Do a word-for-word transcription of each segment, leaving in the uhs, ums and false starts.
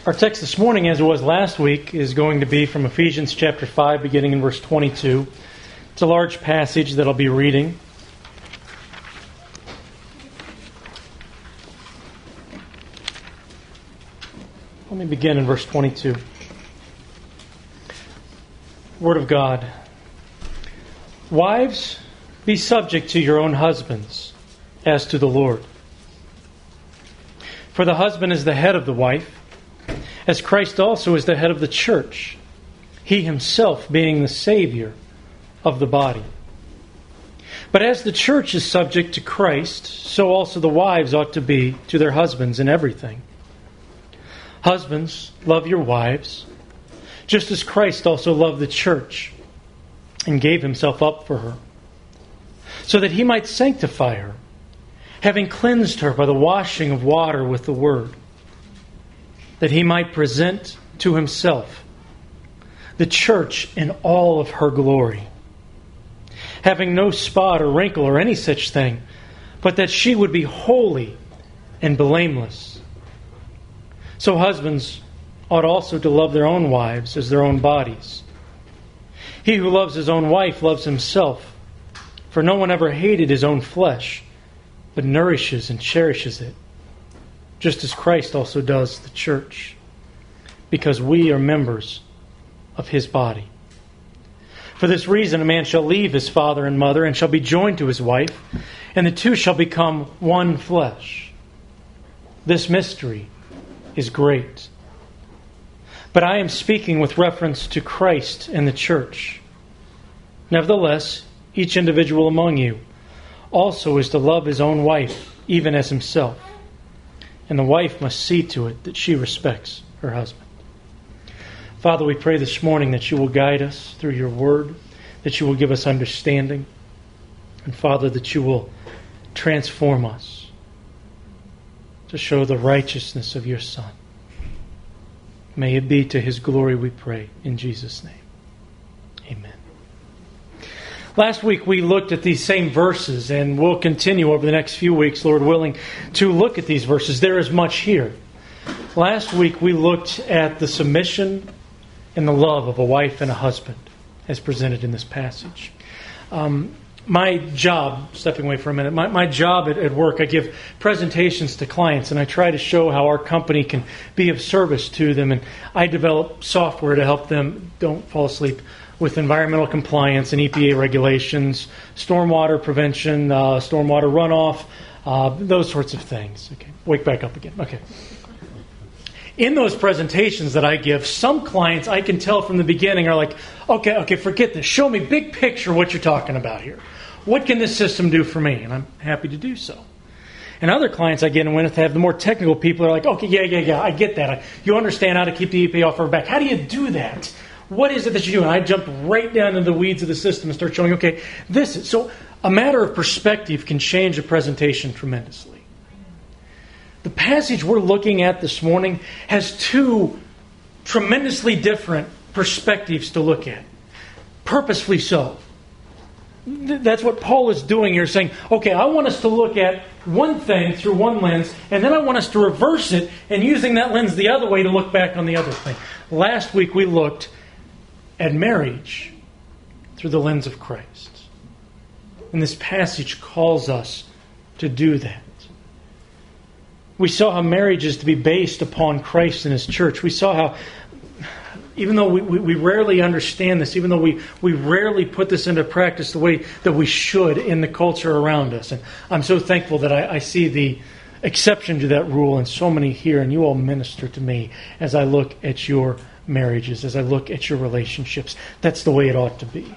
Our text this morning, as it was last week, is going to be from Ephesians chapter five, beginning in verse twenty-two. It's a large passage that I'll be reading. Let me begin in verse twenty-two. Word of God. Wives, be subject to your own husbands, as to the Lord. For the husband is the head of the wife, as Christ also is the head of the church, he himself being the Savior of the body. But as the church is subject to Christ, so also the wives ought to be to their husbands in everything. Husbands, love your wives, just as Christ also loved the church and gave himself up for her, so that he might sanctify her, having cleansed her by the washing of water with the word, that he might present to himself the church in all of her glory, having no spot or wrinkle or any such thing, but that she would be holy and blameless. So husbands ought also to love their own wives as their own bodies. He who loves his own wife loves himself, for no one ever hated his own flesh, but nourishes and cherishes it, just as Christ also does the church, because we are members of his body. For this reason a man shall leave his father and mother and shall be joined to his wife, and the two shall become one flesh. This mystery is great. But I am speaking with reference to Christ and the church. Nevertheless, each individual among you also is to love his own wife, even as himself. And the wife must see to it that she respects her husband. Father, we pray this morning that you will guide us through your word, that you will give us understanding, and Father, that you will transform us to show the righteousness of your Son. May it be to his glory we pray, in Jesus' name. Amen. Last week we looked at these same verses, and we'll continue over the next few weeks, Lord willing, to look at these verses. There is much here. Last week we looked at the submission and the love of a wife and a husband as presented in this passage. Um, my job, stepping away for a minute, my, my job at, at work, I give presentations to clients, and I try to show how our company can be of service to them, and I develop software to help them, don't fall asleep, with environmental compliance and E P A regulations, stormwater prevention, uh, stormwater runoff, uh, those sorts of things. Okay, wake back up again. Okay. In those presentations that I give, some clients I can tell from the beginning are like, okay, okay, forget this. Show me big picture what you're talking about here. What can this system do for me? And I'm happy to do so. And other clients I get in with have the more technical people are like, okay, yeah, yeah, yeah, I get that. I, you understand how to keep the E P A off our back. How do you do that? What is it that you do? And I jump right down into the weeds of the system and start showing, okay, this is... So a matter of perspective can change a presentation tremendously. The passage we're looking at this morning has two tremendously different perspectives to look at. Purposefully so. That's what Paul is doing here, saying, okay, I want us to look at one thing through one lens, and then I want us to reverse it, and using that lens the other way to look back on the other thing. Last week we looked at marriage through the lens of Christ. And this passage calls us to do that. We saw how marriage is to be based upon Christ and his church. We saw how, even though we, we, we rarely understand this, even though we, we rarely put this into practice the way that we should in the culture around us. And I'm so thankful that I, I see the exception to that rule in so many here, and you all minister to me as I look at your marriages, as I look at your relationships. That's the way it ought to be.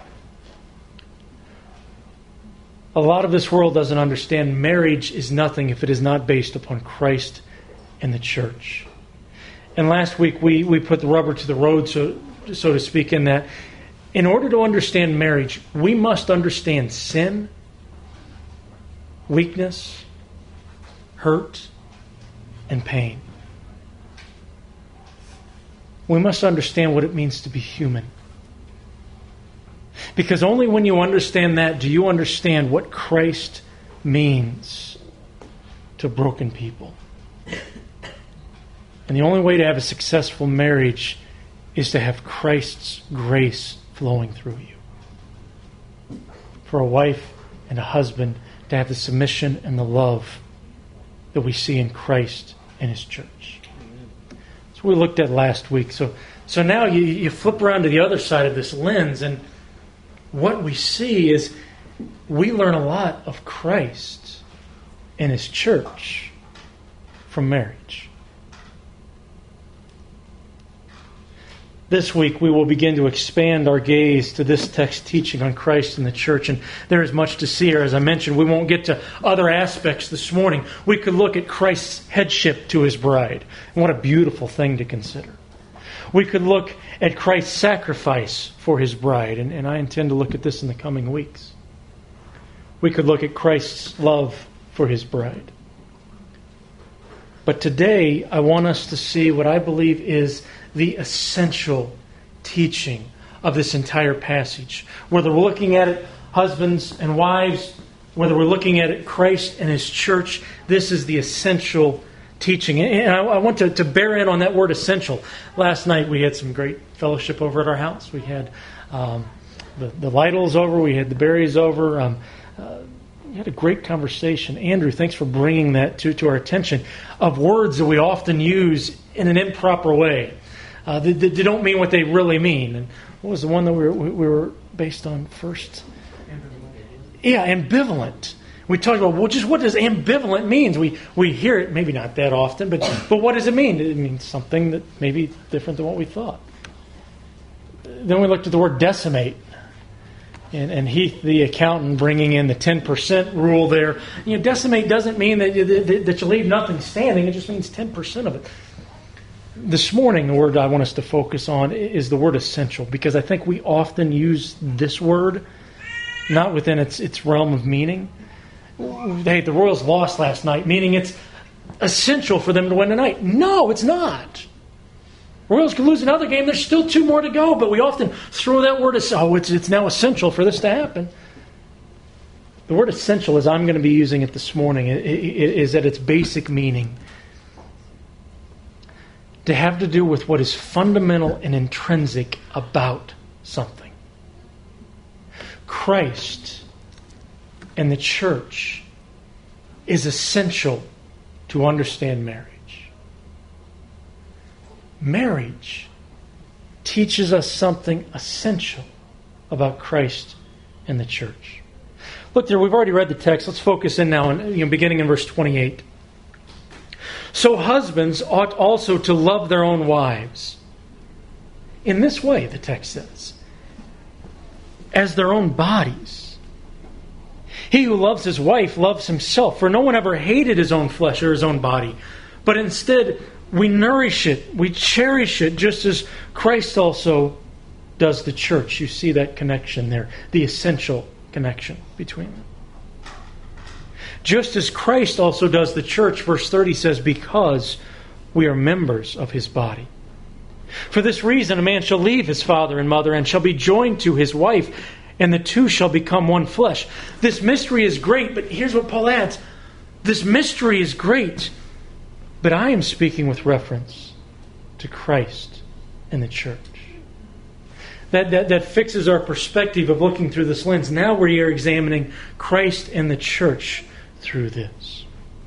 A lot of this world doesn't understand marriage is nothing if it is not based upon Christ and the church. And last week we, we put the rubber to the road, so, so to speak, in that in order to understand marriage, we must understand sin, weakness, hurt, and pain. We must understand what it means to be human. Because only when you understand that do you understand what Christ means to broken people. And the only way to have a successful marriage is to have Christ's grace flowing through you. For a wife and a husband to have the submission and the love that we see in Christ and His church. That's what we looked at last week. So, so now you, you flip around to the other side of this lens, and what we see is we learn a lot of Christ and His church from marriage. This week we will begin to expand our gaze to this text teaching on Christ and the church, and there is much to see here. As I mentioned, we won't get to other aspects this morning. We could look at Christ's headship to His bride, and what a beautiful thing to consider. We could look at Christ's sacrifice for His bride, and, and I intend to look at this in the coming weeks. We could look at Christ's love for His bride. But today I want us to see what I believe is the essential teaching of this entire passage. Whether we're looking at it, husbands and wives, whether we're looking at it, Christ and His church, this is the essential teaching. And I, I want to, to bear in on that word essential. Last night we had some great fellowship over at our house. We had um, the, the Lytles over, we had the Berries over. Um, uh, we had a great conversation. Andrew, thanks for bringing that to, to our attention, of words that we often use in an improper way. Uh, they, they don't mean what they really mean. And what was the one that we were, we were based on first? Ambivalent. Yeah, ambivalent. We talked about, well, just what does ambivalent mean? We we hear it, maybe not that often, but but what does it mean? It means something that may be different than what we thought. Then we looked at the word decimate. And, and Heath, the accountant, bringing in the ten percent rule there. You know, decimate doesn't mean that, that, that you leave nothing standing. It just means ten percent of it. This morning, the word I want us to focus on is the word essential, because I think we often use this word not within its its realm of meaning. Hey, the Royals lost last night, meaning it's essential for them to win tonight. No, it's not. Royals could lose another game. There's still two more to go, but we often throw that word as, oh, it's, it's now essential for this to happen. The word essential, as I'm going to be using it this morning, is at its basic meaning to have to do with what is fundamental and intrinsic about something. Christ and the church is essential to understand marriage. Marriage teaches us something essential about Christ and the church. Look there, we've already read the text. Let's focus in now, on, you know, beginning in verse twenty-eight. So husbands ought also to love their own wives. In this way, the text says, as their own bodies. He who loves his wife loves himself, for no one ever hated his own flesh or his own body, but instead we nourish it, we cherish it, just as Christ also does the church. You see that connection there, the essential connection between them. Just as Christ also does the church, verse thirty says, because we are members of His body. For this reason, a man shall leave his father and mother and shall be joined to his wife, and the two shall become one flesh. This mystery is great, but here's what Paul adds. This mystery is great, but I am speaking with reference to Christ and the church. That, that, that fixes our perspective of looking through this lens. Now we are examining Christ and the church through this.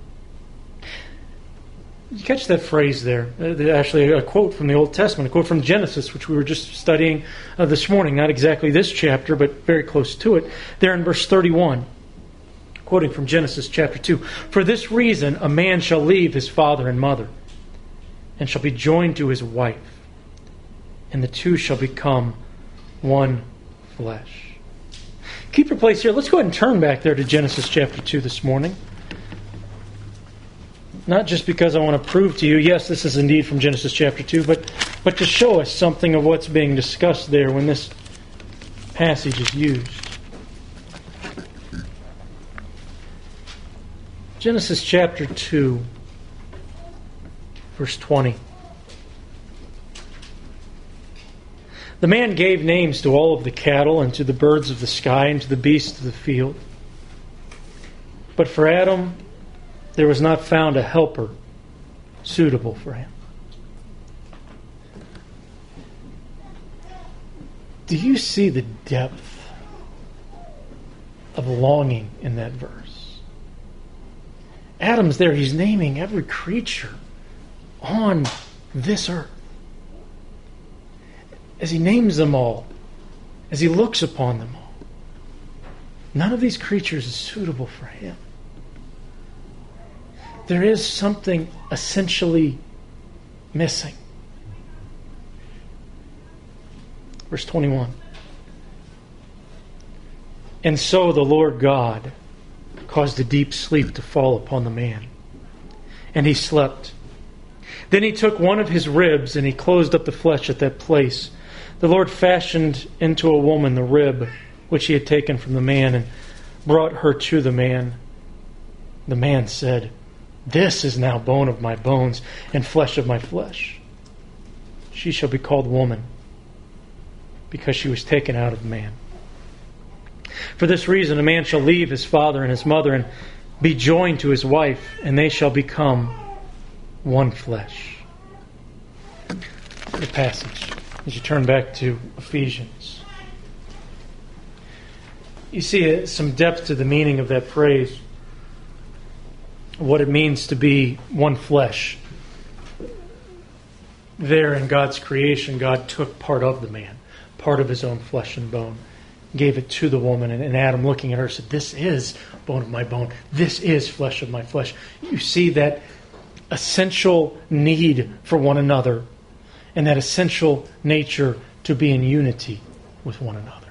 You catch that phrase there? Actually, a quote from the Old Testament, a quote from Genesis, which we were just studying uh, this morning. Not exactly this chapter, but very close to it. There in verse thirty-one, quoting from Genesis chapter two. For this reason, a man shall leave his father and mother, and shall be joined to his wife, and the two shall become one flesh. Keep your place here. Let's go ahead and turn back there to Genesis chapter two this morning. Not just because I want to prove to you, yes, this is indeed from Genesis chapter two, but, but to show us something of what's being discussed there when this passage is used. Genesis chapter two, verse twenty. The man gave names to all of the cattle and to the birds of the sky and to the beasts of the field. But for Adam, there was not found a helper suitable for him. Do you see the depth of longing in that verse? Adam's there. He's naming every creature on this earth. As he names them all, as he looks upon them all, none of these creatures is suitable for him. There is something essentially missing. Verse twenty-one. And so the Lord God caused a deep sleep to fall upon the man, and he slept. Then he took one of his ribs, and he closed up the flesh at that place. The Lord fashioned into a woman the rib which he had taken from the man, and brought her to the man. The man said, "This is now bone of my bones and flesh of my flesh. She shall be called woman, because she was taken out of man. For this reason a man shall leave his father and his mother and be joined to his wife, and they shall become one flesh." The passage, as you turn back to Ephesians, you see some depth to the meaning of that phrase, what it means to be one flesh. There in God's creation, God took part of the man, part of his own flesh and bone, gave it to the woman, and Adam, looking at her, said, "This is bone of my bone. This is flesh of my flesh." You see that essential need for one another, and that essential nature to be in unity with one another.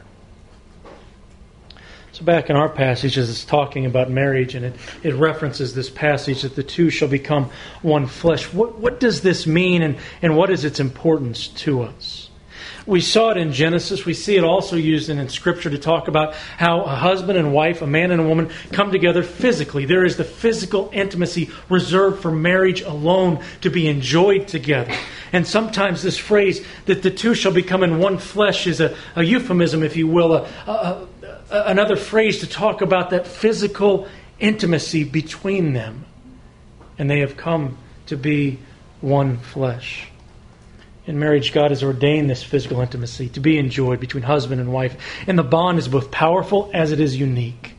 So back in our passage, as it's talking about marriage, and it, it references this passage that the two shall become one flesh. What, what does this mean, and, and what is its importance to us? We saw it in Genesis. We see it also used in, in Scripture to talk about how a husband and wife, a man and a woman, come together physically. There is the physical intimacy reserved for marriage alone to be enjoyed together. And sometimes this phrase that the two shall become in one flesh is a, a euphemism, if you will, a, a, a, another phrase to talk about that physical intimacy between them. And they have come to be one flesh. In marriage, God has ordained this physical intimacy to be enjoyed between husband and wife. And the bond is both powerful as it is unique.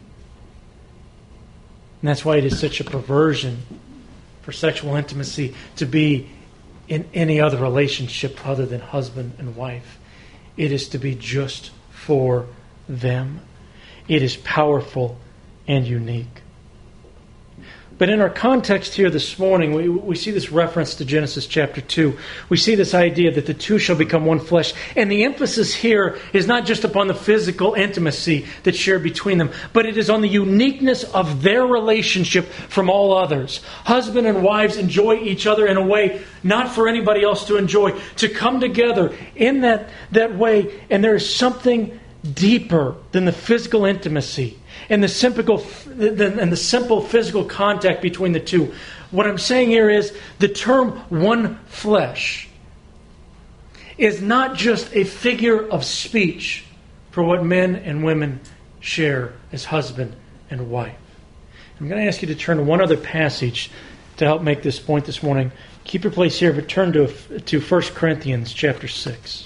And that's why it is such a perversion for sexual intimacy to be in any other relationship other than husband and wife. It is to be just for them. It is powerful and unique. But in our context here this morning, we, we see this reference to Genesis chapter two. We see this idea that the two shall become one flesh. And the emphasis here is not just upon the physical intimacy that's shared between them, but it is on the uniqueness of their relationship from all others. Husband and wives enjoy each other in a way not for anybody else to enjoy. To come together in that, that way, and there is something deeper than the physical intimacy and the simple and the simple physical contact between the two. What I'm saying here is the term one flesh is not just a figure of speech for what men and women share as husband and wife. I'm going to ask you to turn to one other passage to help make this point this morning. Keep your place here, but turn to, to First Corinthians chapter six.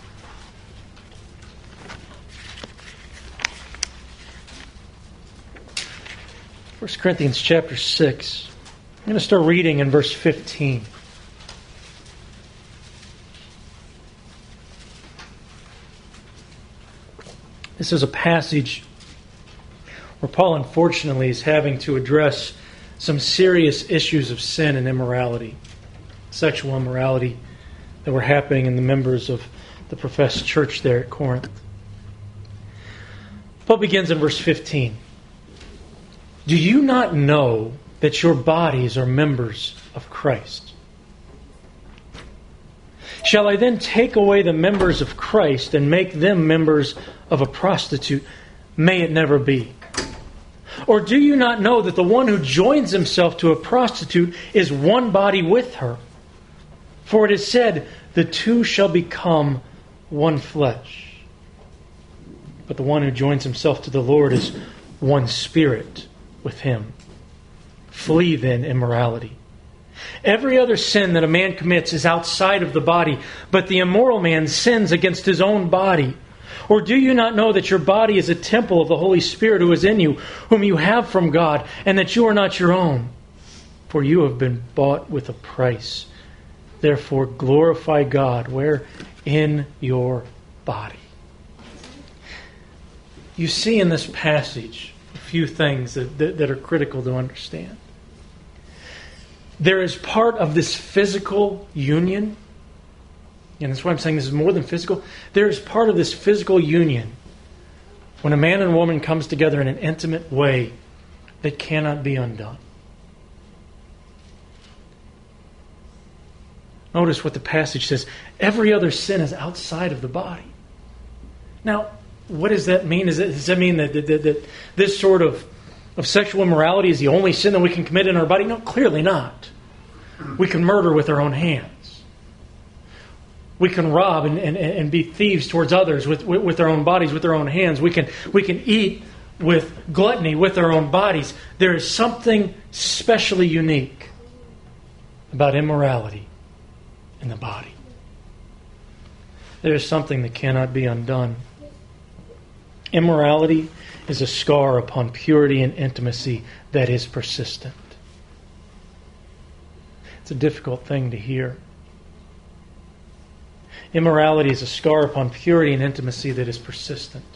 First Corinthians chapter six. I'm going to start reading in verse fifteen. This is a passage where Paul, unfortunately, is having to address some serious issues of sin and immorality, sexual immorality that were happening in the members of the professed church there at Corinth. Paul begins in verse fifteen. Do you not know that your bodies are members of Christ? Shall I then take away the members of Christ and make them members of a prostitute? May it never be. Or do you not know that the one who joins himself to a prostitute is one body with her? For it is said, the two shall become one flesh. But the one who joins himself to the Lord is one spirit with him. Flee then immorality. Every other sin that a man commits is outside of the body, but the immoral man sins against his own body. Or do you not know that your body is a temple of the Holy Spirit who is in you, whom you have from God, and that you are not your own? For you have been bought with a price. Therefore glorify God, where? In your body. You see in this passage a few things that, that, that are critical to understand. There is part of this physical union, and that's why I'm saying this is more than physical. There is part of this physical union when a man and a woman comes together in an intimate way that cannot be undone. Notice what the passage says. Every other sin is outside of the body. Now, what does that mean? Is it, does that mean that, that, that, that this sort of, of sexual immorality is the only sin that we can commit in our body? No, clearly not. We can murder with our own hands. We can rob and, and, and be thieves towards others with, with, with our own bodies, with our own hands. We can, we can eat with gluttony with our own bodies. There is something specially unique about immorality in the body. There is something that cannot be undone. Immorality is a scar upon purity and intimacy that is persistent. It's a difficult thing to hear. Immorality is a scar upon purity and intimacy that is persistent.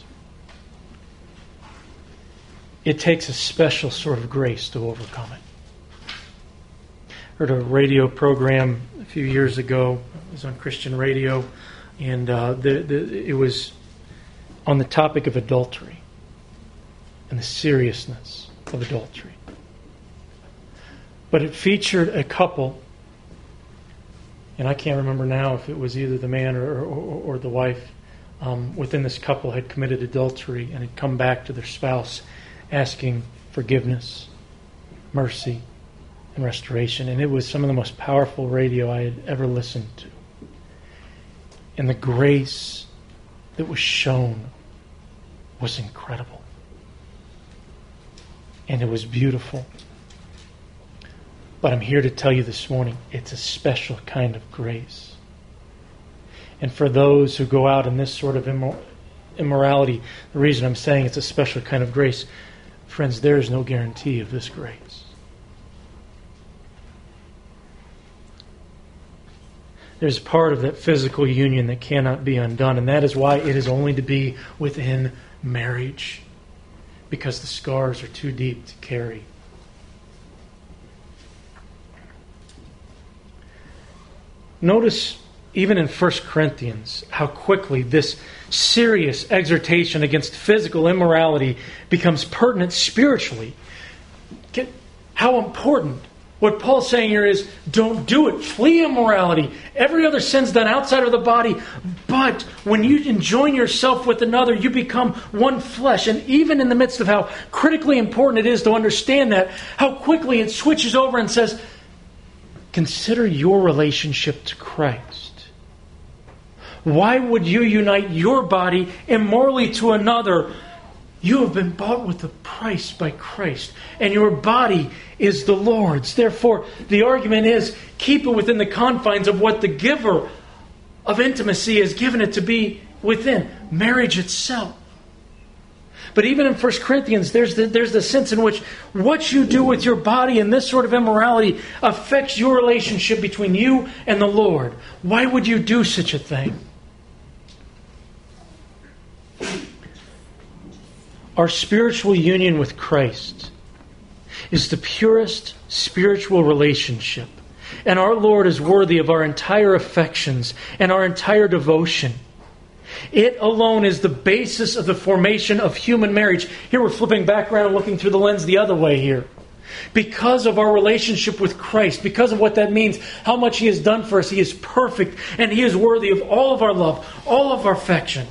It takes a special sort of grace to overcome it. I heard a radio program a few years ago. It was on Christian radio, and uh, the, the, it was on the topic of adultery and the seriousness of adultery. But it featured a couple, and I can't remember now if it was either the man or, or, or the wife um, within this couple had committed adultery and had come back to their spouse asking forgiveness, mercy, and restoration. And it was some of the most powerful radio I had ever listened to. And the grace that was shown was incredible. And it was beautiful. But I'm here to tell you this morning, it's a special kind of grace. And for those who go out in this sort of immor- immorality, the reason I'm saying it's a special kind of grace, friends, there is no guarantee of this grace. There's part of that physical union that cannot be undone, and that is why it is only to be within marriage, because the scars are too deep to carry. Notice, even in First Corinthians, how quickly this serious exhortation against physical immorality becomes pertinent spiritually. How important. What Paul's saying here is, don't do it. Flee immorality. Every other sin's done outside of the body. But when you enjoin yourself with another, you become one flesh. And even in the midst of how critically important it is to understand that, how quickly it switches over and says, consider your relationship to Christ. Why would you unite your body immorally to another? You have been bought with a price by Christ, and your body is the Lord's. Therefore, the argument is, keep it within the confines of what the giver of intimacy has given it to be within, marriage itself. But even in First Corinthians, there's the, there's the sense in which what you do with your body and this sort of immorality affects your relationship between you and the Lord. Why would you do such a thing? Our spiritual union with Christ is the purest spiritual relationship. And our Lord is worthy of our entire affections and our entire devotion. It alone is the basis of the formation of human marriage. Here we're flipping back around and looking through the lens the other way here. Because of our relationship with Christ, because of what that means, how much He has done for us, He is perfect and He is worthy of all of our love, all of our affection.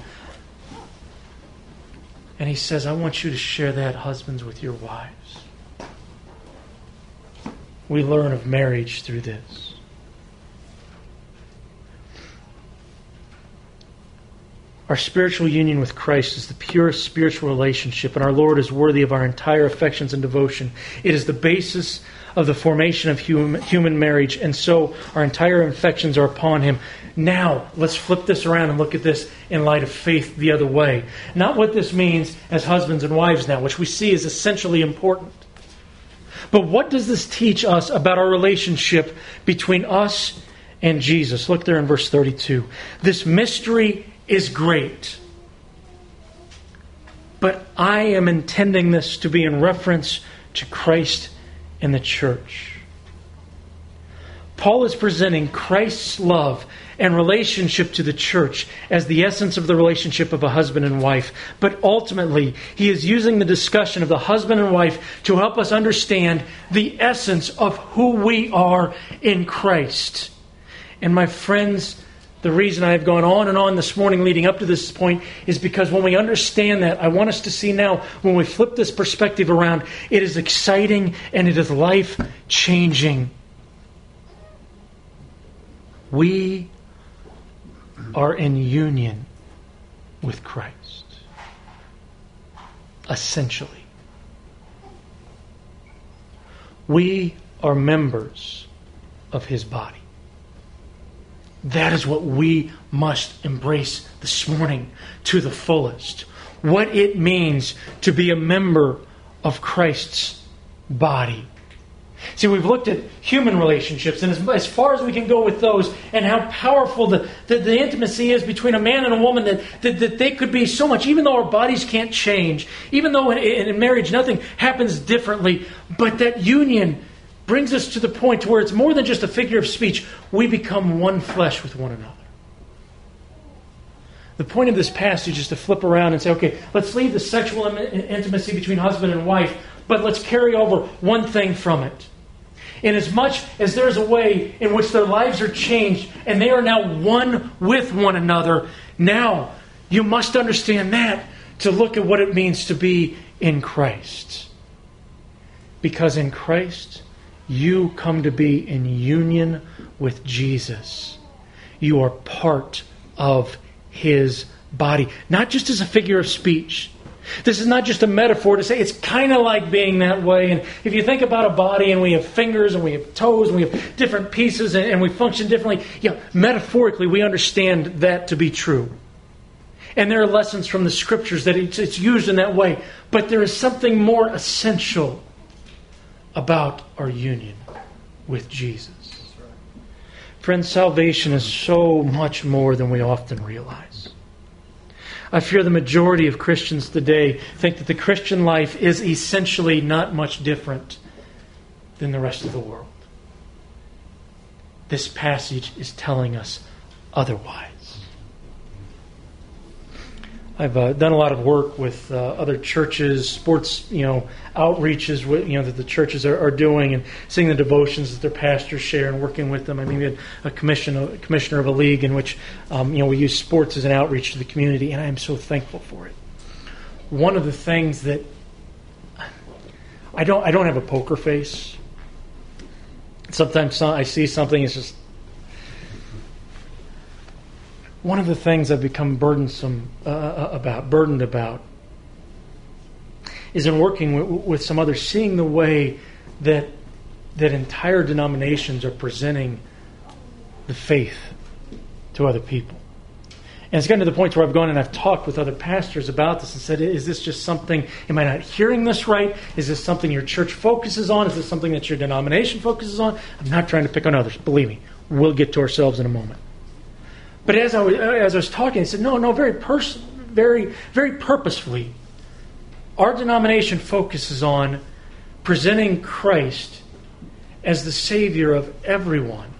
And He says, I want you to share that, husbands, with your wives. We learn of marriage through this. Our spiritual union with Christ is the purest spiritual relationship, and our Lord is worthy of our entire affections and devotion. It is the basis of the formation of human, human marriage, and so our entire affections are upon him. Now, let's flip this around and look at this in light of faith the other way. Not what this means as husbands and wives now, which we see is essentially important. But what does this teach us about our relationship between us and Jesus? Look there in verse thirty-two. This mystery is great, but I am intending this to be in reference to Christ and the church. Paul is presenting Christ's love and relationship to the church as the essence of the relationship of a husband and wife. But ultimately, he is using the discussion of the husband and wife to help us understand the essence of who we are in Christ. And my friends, the reason I have gone on and on this morning leading up to this point is because when we understand that, I want us to see now, when we flip this perspective around, it is exciting and it is life-changing. We are in union with Christ. Essentially. We are members of His body. That is what we must embrace this morning to the fullest. What it means to be a member of Christ's body. See, we've looked at human relationships, and as, as far as we can go with those, and how powerful the, the, the intimacy is between a man and a woman, that, that, that they could be so much, even though our bodies can't change, even though in, in marriage nothing happens differently, but that union brings us to the point where it's more than just a figure of speech. We become one flesh with one another. The point of this passage is to flip around and say, okay, let's leave the sexual intimacy between husband and wife, but let's carry over one thing from it. In as much as there's a way in which their lives are changed and they are now one with one another, now you must understand that to look at what it means to be in Christ. Because in Christ, you come to be in union with Jesus. You are part of His body. Not just as a figure of speech. This is not just a metaphor to say it's kind of like being that way. And if you think about a body and we have fingers and we have toes and we have different pieces and, and we function differently, yeah, metaphorically we understand that to be true. And there are lessons from the Scriptures that it's, it's used in that way. But there is something more essential about our union with Jesus. Friends, salvation is so much more than we often realize. I fear the majority of Christians today think that the Christian life is essentially not much different than the rest of the world. This passage is telling us otherwise. I've uh, done a lot of work with uh, other churches, sports, you know, outreaches, you know, that the churches are, are doing, and seeing the devotions that their pastors share, and working with them. I mean, we had a commission, a commissioner of a league in which, um, you know, we use sports as an outreach to the community, and I am so thankful for it. One of the things that I don't, I don't have a poker face. Sometimes I see something, it's just. One of the things I've become burdensome uh, about, burdened about, is in working with, with some others, seeing the way that that entire denominations are presenting the faith to other people. And it's gotten to the point where I've gone and I've talked with other pastors about this and said, is this just something, am I not hearing this right? Is this something your church focuses on? Is this something that your denomination focuses on? I'm not trying to pick on others. Believe me, we'll get to ourselves in a moment. But as I was, as I was talking, I said, no, no, very pers- very, very purposefully, our denomination focuses on presenting Christ as the Savior of everyone,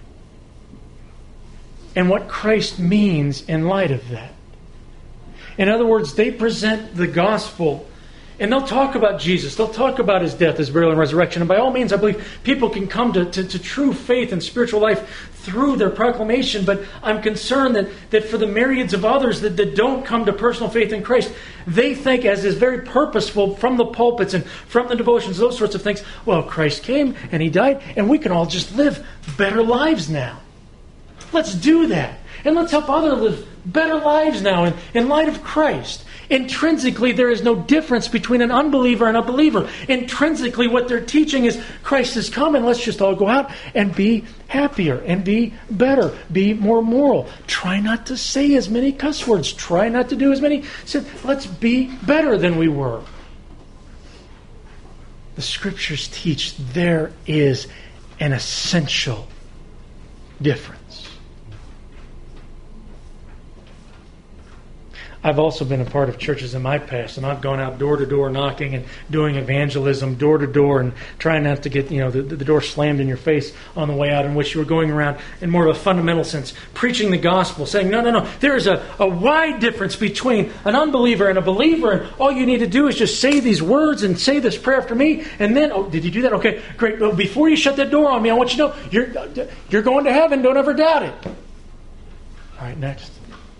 and what Christ means in light of that. In other words, they present the gospel, and they'll talk about Jesus. They'll talk about His death, His burial, and resurrection. And by all means, I believe people can come to, to, to true faith and spiritual life through their proclamation. But I'm concerned that, that for the myriads of others that, that don't come to personal faith in Christ, they think, as is very purposeful from the pulpits and from the devotions, those sorts of things, well, Christ came and He died, and we can all just live better lives now. Let's do that. And let's help others live better lives now in, in light of Christ. Intrinsically, there is no difference between an unbeliever and a believer. Intrinsically, what they're teaching is Christ has come and let's just all go out and be happier and be better, be more moral. Try not to say as many cuss words. Try not to do as many sins. Let's be better than we were. The Scriptures teach there is an essential difference. I've also been a part of churches in my past, and I've gone out door to door knocking and doing evangelism door to door and trying not to get, you know, the, the door slammed in your face on the way out, in which you were going around in more of a fundamental sense, preaching the gospel, saying, no, no, no, there is a, a wide difference between an unbeliever and a believer, and all you need to do is just say these words and say this prayer after me, and then, oh, did you do that? Okay, great. Well, before you shut that door on me, I want you to know you're, you're going to heaven. Don't ever doubt it. All right, next.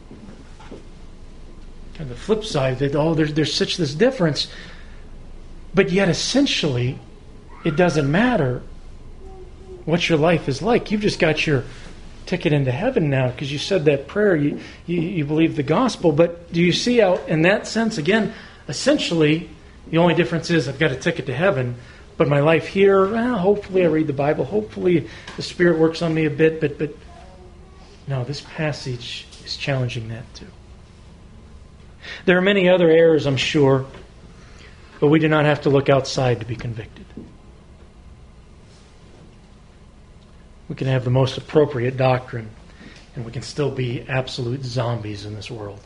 And the flip side, that oh, there's there's such this difference, but yet essentially, it doesn't matter what your life is like. You've just got your ticket into heaven now because you said that prayer. You, you you believe the gospel. But do you see how, in that sense, again, essentially, the only difference is I've got a ticket to heaven, but my life here, well, hopefully I read the Bible. Hopefully the Spirit works on me a bit. But but no, this passage is challenging that too. There are many other errors, I'm sure, but we do not have to look outside to be convicted. We can have the most appropriate doctrine, and we can still be absolute zombies in this world.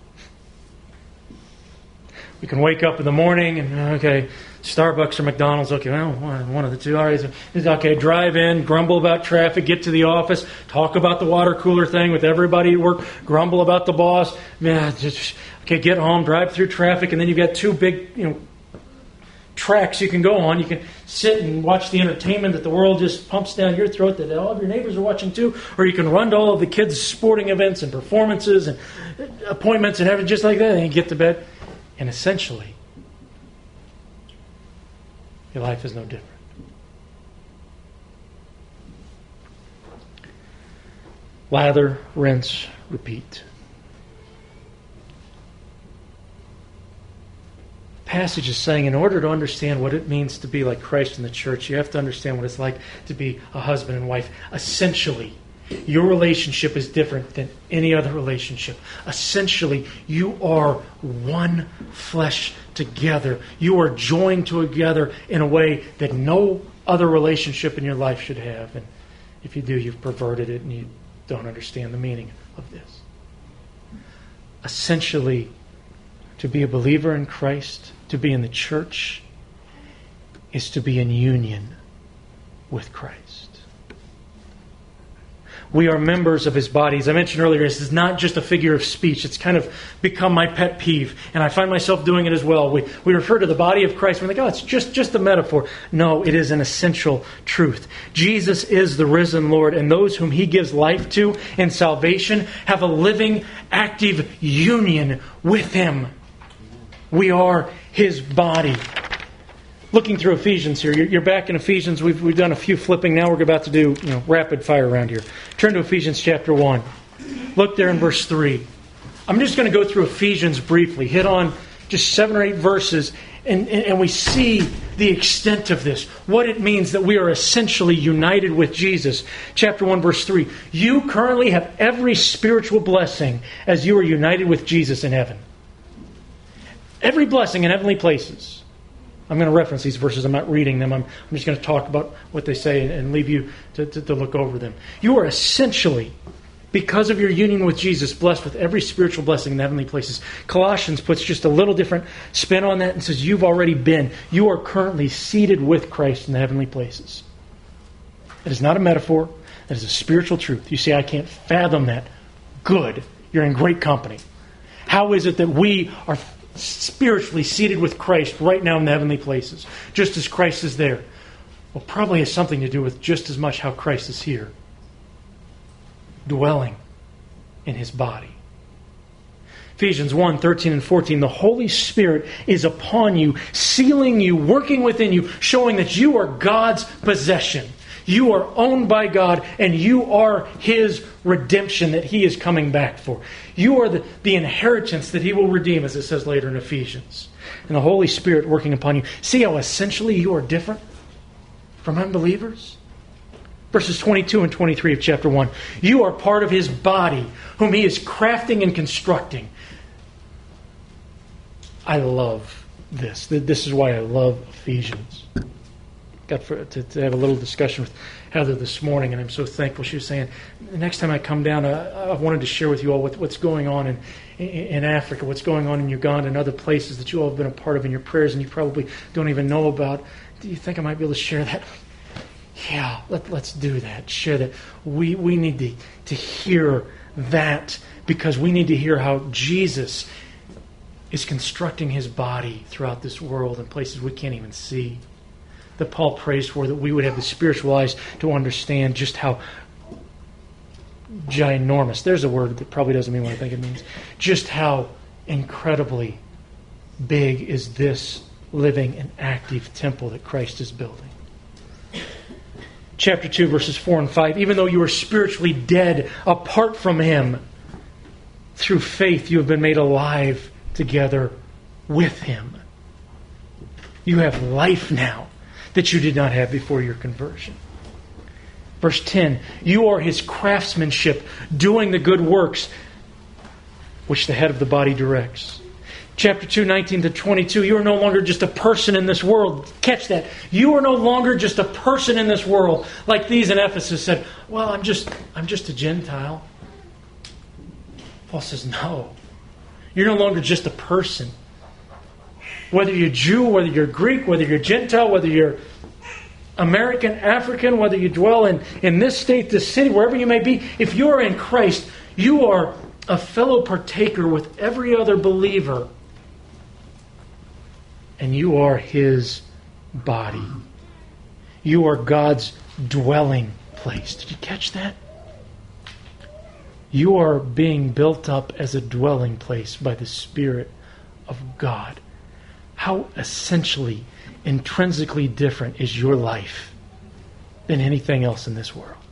We can wake up in the morning and, okay, Starbucks or McDonald's, okay, well, one of the two. All right, okay, drive in, grumble about traffic, get to the office, talk about the water cooler thing with everybody at work, grumble about the boss. Yeah, just, okay, get home, drive through traffic, and then you've got two big, you know, tracks you can go on. You can sit and watch the entertainment that the world just pumps down your throat that all of your neighbors are watching too, or you can run to all of the kids' sporting events and performances and appointments and everything just like that, and you get to bed. And essentially, your life is no different. Lather, rinse, repeat. The passage is saying in order to understand what it means to be like Christ in the church, you have to understand what it's like to be a husband and wife. Essentially, your relationship is different than any other relationship. Essentially, you are one flesh together. You are joined together in a way that no other relationship in your life should have. And if you do, you've perverted it and you don't understand the meaning of this. Essentially, to be a believer in Christ, to be in the church, is to be in union with Christ. We are members of His body. As I mentioned earlier, this is not just a figure of speech. It's kind of become my pet peeve, and I find myself doing it as well. We we refer to the body of Christ, and we think, oh, it's just, just a metaphor. No, it is an essential truth. Jesus is the risen Lord, and those whom He gives life to in salvation have a living, active union with Him. We are His body. Looking through Ephesians here, you're back in Ephesians. We've we've done a few flipping. Now we're about to do you know rapid fire around here. Turn to Ephesians chapter one. Look there in verse three. I'm just going to go through Ephesians briefly, hit on just seven or eight verses, and, and, and we see the extent of this, what it means that we are essentially united with Jesus. Chapter one, verse three. You currently have every spiritual blessing as you are united with Jesus in heaven. Every blessing in heavenly places. I'm going to reference these verses. I'm not reading them. I'm, I'm just going to talk about what they say and, and leave you to, to, to look over them. You are essentially, because of your union with Jesus, blessed with every spiritual blessing in the heavenly places. Colossians puts just a little different spin on that and says you've already been. You are currently seated with Christ in the heavenly places. It is not a metaphor. That is a spiritual truth. You say, I can't fathom that. Good. You're in great company. How is it that we are spiritually seated with Christ right now in the heavenly places, just as Christ is there? Well, probably has something to do with just as much how Christ is here, dwelling in His body. Ephesians one, thirteen and fourteen, the Holy Spirit is upon you, sealing you, working within you, showing that you are God's possession. You are owned by God, and you are His redemption that He is coming back for. You are the, the inheritance that He will redeem, as it says later in Ephesians. And the Holy Spirit working upon you. See how essentially you are different from unbelievers? Verses twenty-two and twenty-three of chapter one. You are part of His body, whom He is crafting and constructing. I love this. This is why I love Ephesians. Got for, to, to have a little discussion with Heather this morning, and I'm so thankful. She was saying, the next time I come down, I, I wanted to share with you all what, what's going on in, in, in Africa, what's going on in Uganda and other places that you all have been a part of in your prayers and you probably don't even know about. Do you think I might be able to share that? Yeah, let, let's do that. Share that. We, we need to, to hear that because we need to hear how Jesus is constructing His body throughout this world in places we can't even see. That Paul prays for, that we would have the spiritual eyes to understand just how ginormous, there's a word that probably doesn't mean what I think it means, just how incredibly big is this living and active temple that Christ is building. Chapter two, verses four and five, even though you are spiritually dead apart from Him, through faith you have been made alive together with Him. You have life now that you did not have before your conversion. Verse ten, you are His craftsmanship, doing the good works which the head of the body directs. Chapter two, nineteen to twenty-two, you are no longer just a person in this world. Catch that. You are no longer just a person in this world. Like these in Ephesus said, well, I'm just, I'm just a Gentile. Paul says, no. You're no longer just a person. Whether you're Jew, whether you're Greek, whether you're Gentile, whether you're American, African, whether you dwell in, in this state, this city, wherever you may be, if you are in Christ, you are a fellow partaker with every other believer. And you are His body. You are God's dwelling place. Did you catch that? You are being built up as a dwelling place by the Spirit of God. How essentially, intrinsically different is your life than anything else in this world?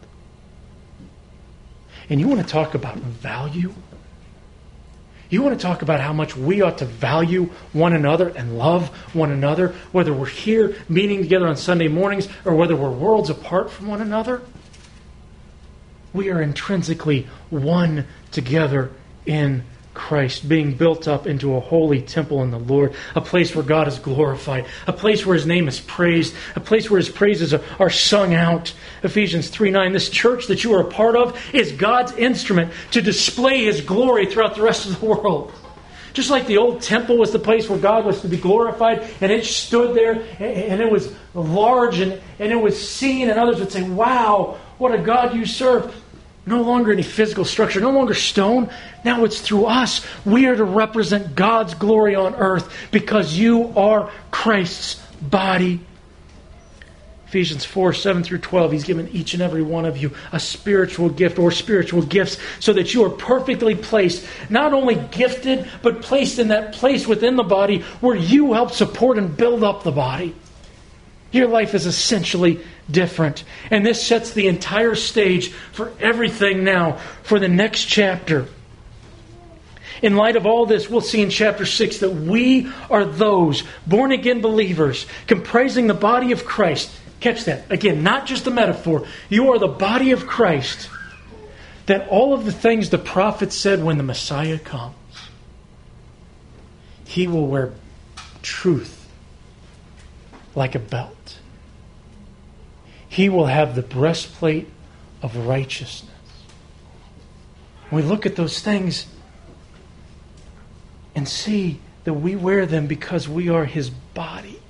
And you want to talk about value? You want to talk about how much we ought to value one another and love one another, whether we're here meeting together on Sunday mornings or whether we're worlds apart from one another? We are intrinsically one together in Christ, being built up into a holy temple in the Lord, a place where God is glorified, a place where His name is praised, a place where His praises are, are sung out. Ephesians three nine, this church that you are a part of is God's instrument to display His glory throughout the rest of the world. Just like the old temple was the place where God was to be glorified, and it stood there, and it was large, and, and it was seen, and others would say, wow, what a God you serve. No longer any physical structure, no longer stone. Now it's through us. We are to represent God's glory on earth because you are Christ's body. Ephesians four, seven through twelve, He's given each and every one of you a spiritual gift or spiritual gifts so that you are perfectly placed, not only gifted, but placed in that place within the body where you help support and build up the body. Your life is essentially different. And this sets the entire stage for everything now, for the next chapter. In light of all this, we'll see in chapter six that we are those born-again believers comprising the body of Christ. Catch that. Again, not just a metaphor. You are the body of Christ. That all of the things the prophet said when the Messiah comes, He will wear truth like a belt. He will have the breastplate of righteousness. We look at those things and see that we wear them because we are His body.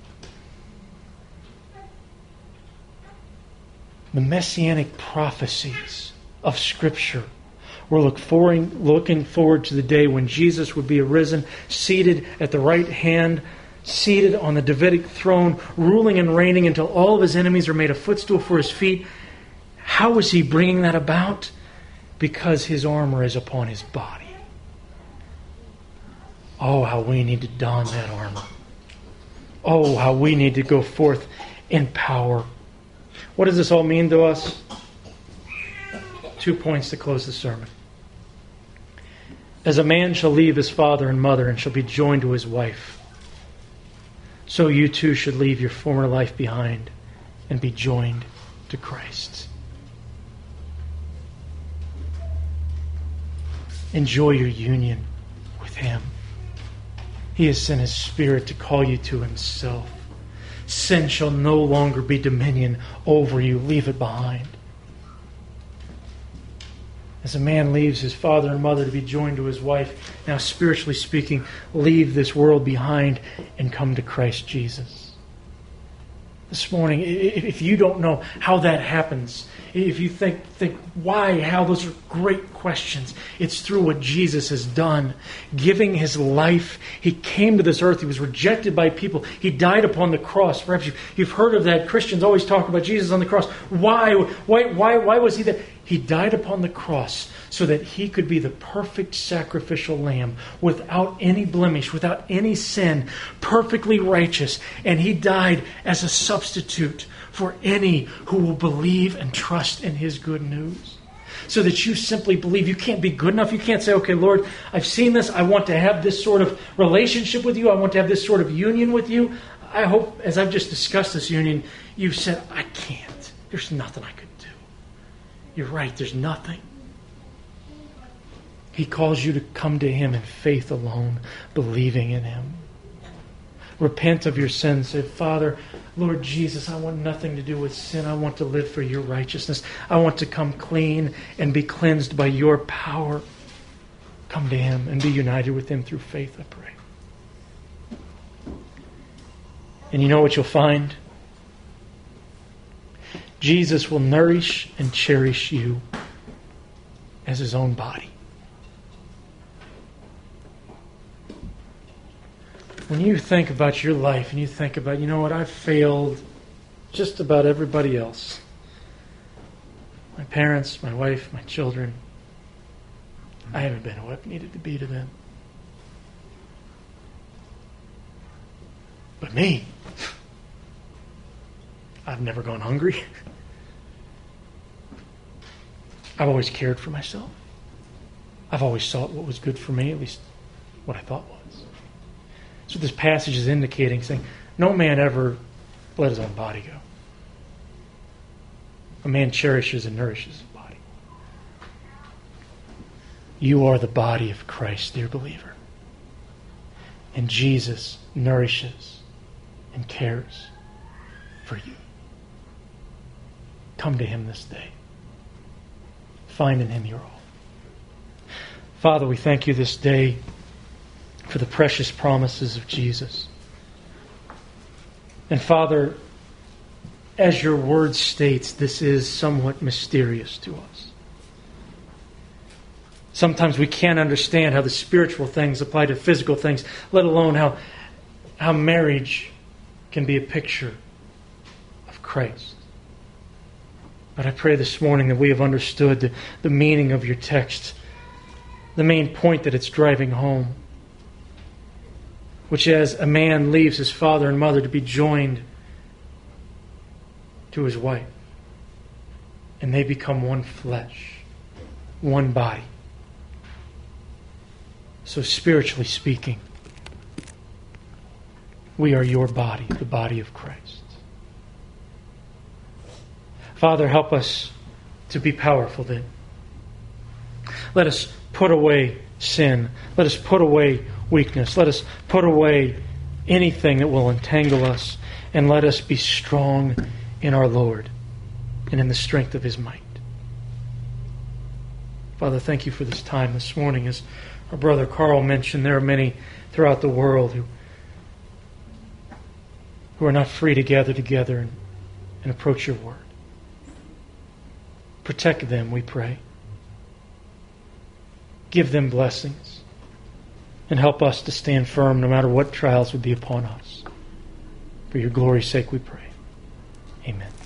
The messianic prophecies of Scripture were look forward, looking forward to the day when Jesus would be arisen, seated at the right hand, seated on the Davidic throne, ruling and reigning until all of His enemies are made a footstool for His feet. How is He bringing that about? Because His armor is upon His body. Oh, how we need to don that armor. Oh, how we need to go forth in power. What does this all mean to us? Two points to close the sermon. As a man shall leave his father and mother and shall be joined to his wife, so you too should leave your former life behind and be joined to Christ. Enjoy your union with Him. He has sent His Spirit to call you to Himself. Sin shall no longer be dominion over you. Leave it behind. As a man leaves his father and mother to be joined to his wife, now spiritually speaking, leave this world behind and come to Christ Jesus. This morning, if you don't know how that happens, if you think, think why, how, those are great questions. It's through what Jesus has done. Giving His life. He came to this earth. He was rejected by people. He died upon the cross. Perhaps you've, you've heard of that. Christians always talk about Jesus on the cross. Why? Why, why, why was He there? He died upon the cross so that He could be the perfect sacrificial lamb without any blemish, without any sin, perfectly righteous. And He died as a substitute for any who will believe and trust in His good news. So that you simply believe. You can't be good enough. You can't say, okay, Lord, I've seen this. I want to have this sort of relationship with you. I want to have this sort of union with you. I hope, as I've just discussed this union, you've said, I can't. There's nothing I could do. You're right, there's nothing. He calls you to come to Him in faith alone, believing in Him. Repent of your sins. Say, Father, Lord Jesus, I want nothing to do with sin. I want to live for your righteousness. I want to come clean and be cleansed by your power. Come to Him and be united with Him through faith, I pray. And you know what you'll find? Jesus will nourish and cherish you as His own body. When you think about your life and you think about, you know what, I've failed just about everybody else. My parents, my wife, my children. I haven't been what needed to be to them. But me, I've never gone hungry. I've always cared for myself. I've always sought what was good for me, at least what I thought was. That's what this passage is indicating, saying, no man ever let his own body go. A man cherishes and nourishes his body. You are the body of Christ, dear believer. And Jesus nourishes and cares for you. Come to Him this day. Find in Him your all. Father, we thank You this day for the precious promises of Jesus. And Father, as Your word states, this is somewhat mysterious to us. Sometimes we can't understand how the spiritual things apply to physical things, let alone how, how marriage can be a picture of Christ. But I pray this morning that we have understood the, the meaning of Your text, the main point that it's driving home, which as a man leaves his father and mother to be joined to his wife, and they become one flesh, one body. So spiritually speaking, we are Your body, the body of Christ. Father, help us to be powerful then. Let us put away sin. Let us put away weakness. Let us put away anything that will entangle us, and let us be strong in our Lord and in the strength of His might. Father, thank You for this time this morning. As our brother Carl mentioned, there are many throughout the world who, who are not free to gather together and, and approach Your word. Protect them, we pray. Give them blessings. And help us to stand firm no matter what trials would be upon us. For Your glory's sake we pray. Amen.